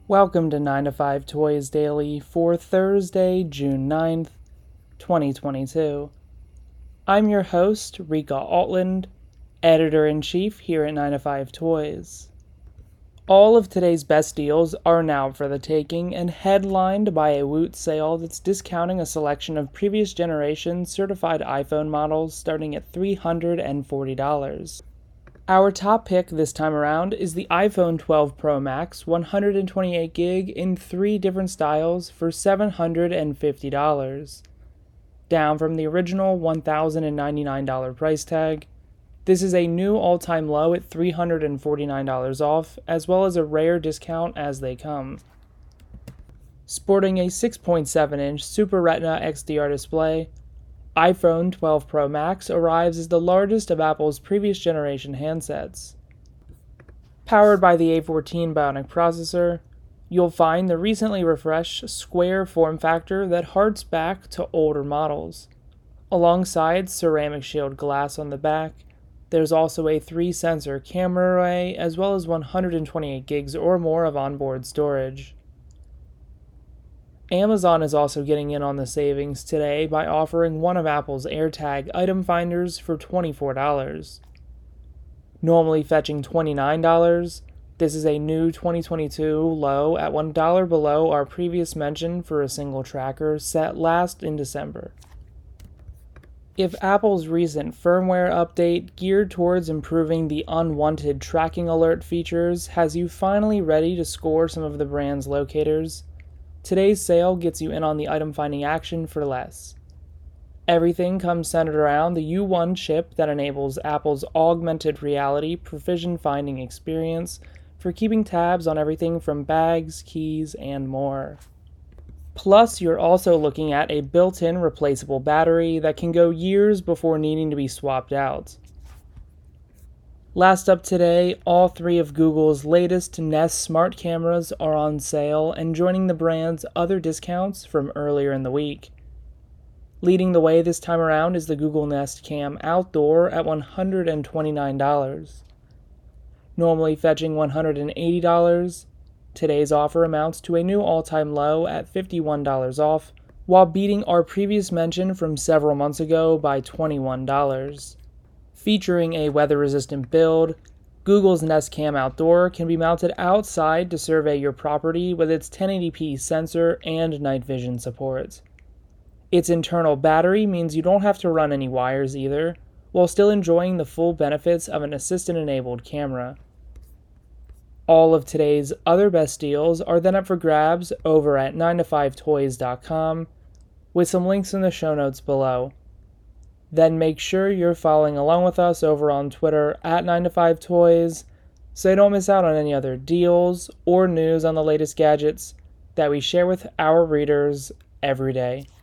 Welcome to 9 to 5 Toys Daily for Thursday, June 9th, 2022. I'm your host, Rika Altland, Editor-in-Chief here at 9 to 5 Toys. All of today's best deals are now for the taking and headlined by a Woot sale that's discounting a selection of previous generation certified iPhone models starting at $340. Our top pick this time around is the iPhone 12 Pro Max 128GB in 3 different styles for $750. Down from the original $1,099 price tag, this is a new all-time low at $349 off, as well as a rare discount as they come. Sporting a 6.7-inch Super Retina XDR display, iPhone 12 Pro Max arrives as the largest of Apple's previous generation handsets. Powered by the A14 Bionic processor, you'll find the recently refreshed square form factor that harks back to older models. Alongside ceramic shield glass on the back, there's also a 3-sensor camera array as well as 128 gigs or more of onboard storage. Amazon is also getting in on the savings today by offering one of Apple's AirTag item finders for $24. Normally fetching $29, this is a new 2022 low at $1 below our previous mention for a single tracker set last in December. If Apple's recent firmware update geared towards improving the unwanted tracking alert features has you finally ready to score some of the brand's locators, today's sale gets you in on the item finding action for less. Everything comes centered around the U1 chip that enables Apple's augmented reality precision finding experience for keeping tabs on everything from bags, keys, and more. Plus, you're also looking at a built-in replaceable battery that can go years before needing to be swapped out. Last up today, all 3 of Google's latest Nest smart cameras are on sale and joining the brand's other discounts from earlier in the week. Leading the way this time around is the Google Nest Cam Outdoor at $129. Normally fetching $180, today's offer amounts to a new all-time low at $51 off, while beating our previous mention from several months ago by $21. Featuring a weather-resistant build, Google's Nest Cam Outdoor can be mounted outside to survey your property with its 1080p sensor and night vision support. Its internal battery means you don't have to run any wires either, while still enjoying the full benefits of an assistant-enabled camera. All of today's other best deals are then up for grabs over at 9to5toys.com, with some links in the show notes below. Then make sure you're following along with us over on Twitter at 9to5toys so you don't miss out on any other deals or news on the latest gadgets that we share with our readers every day.